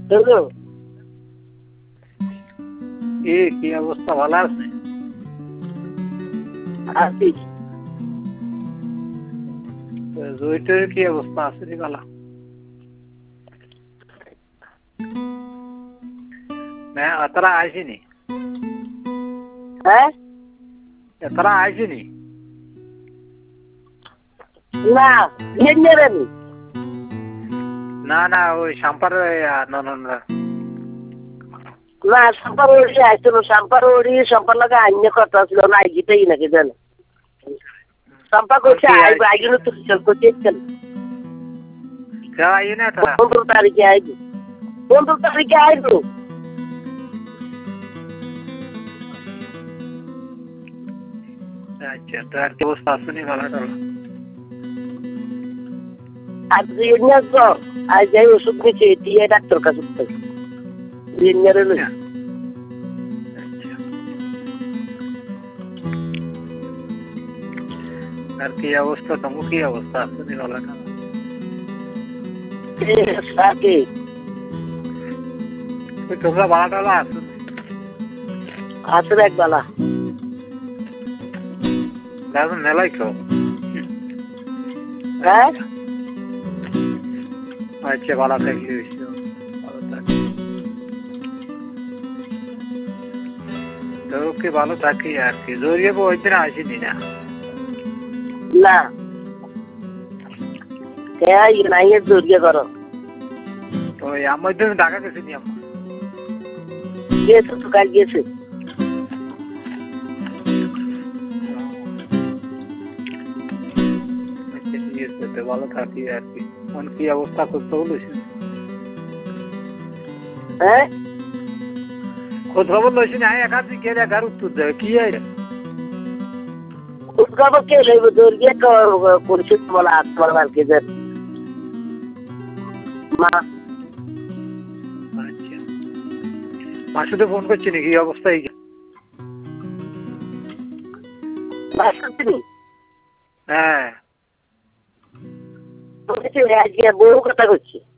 কি অবস্থা, ভালো আছে? জয়িতের কি অবস্থা আছে রে বালা? তারা আইসিনি? হ্যাঁ, তারা আইসিনি? না নেবেনি না না, ওই সাম্পার না সম্পার ওড়ি আইছিল, সম্পার ওড়ি সম্পার লাগে আইনে কথা ছিল না, আইগিতেই নাকি জানো সম্পা করছে আইব আইগুলো তো করছেন 15 তারিখে আইব, 15 তারিখে আইব। আচ্ছা, তো আর কি অবস্থা আসেনি ভালো? আর তো আজ যাই ওষুধ নিচ্ছে দিয়ে ডাক্তার কাছে আর কি অবস্থা, তোমার কি অবস্থা আসেনি ভালো না? তোমরা ভাড়া টালা আসো? আসুন এক বেলা মেলাই তো। হ্যাঁ, আচ্ছা, ভালো থাকলে ওকে, ভালো থাকি আর কি। জড়িয়ে ওই দিন আসিনি না? না নাই জড়িয়ে করো তো আমার দিন ঢাকা গেছিনি, আমার গিয়েছে তো কাল গিয়েছে। ভালো থাকি আর কি। কি অবস্থা করতে বলেছি? হ্যাঁ, খোঁজ খবর লইছি না, একা কে দেখার উত্তর দেয় কি? খোঁজ খবর কে লইব? জড়িয়ে করছে বলা তোমার মার্কে মা। আচ্ছা, মার সাথে ফোন করছি নাকি? অবস্থা হ্যাঁ, আজকে বউ কথা করছি।